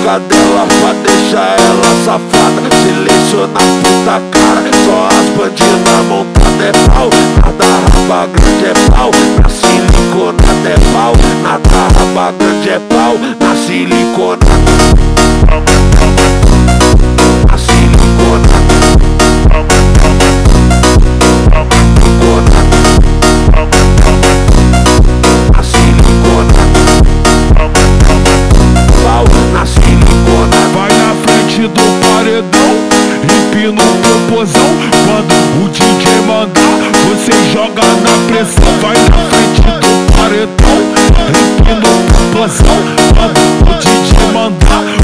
boca dela pra deixar ela safada. Seleciona a puta cara, só as bandidas montada é pau. Nada raba grande é pau, na siliconada é pau. Nada raba grande é pau, na siliconada. Na siliconada. Do paredão, empina o popozão. Quando o DJ mandar, você joga na pressão. Vai na frente do paredão, empina o popozão. Quando o DJ mandar,